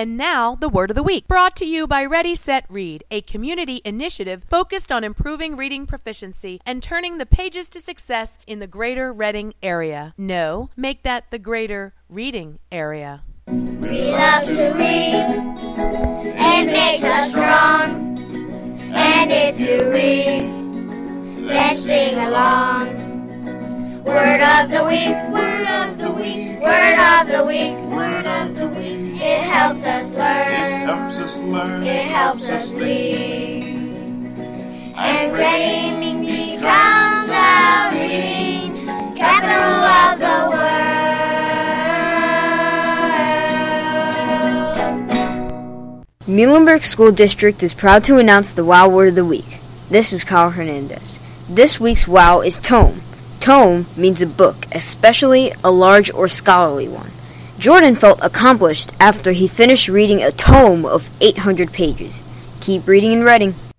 And now, the Word of the Week, brought to you by Ready, Set, Read, a community initiative focused on improving reading proficiency and turning the pages to success in the greater Reading area. No, make that the greater reading area. We love to read. It makes us strong. And if you read, then sing along. Word of the week, word of the week, word of the week, word of the week. It helps us learn, it helps us lead. And reading becomes the reading capital of the world. Muhlenberg School District is proud to announce the WOW Word of the Week. This is Kyle Hernandez. This week's WOW is tome. Tome means a book, especially a large or scholarly one. Jordan felt accomplished after he finished reading a tome of 800 pages. Keep reading and writing.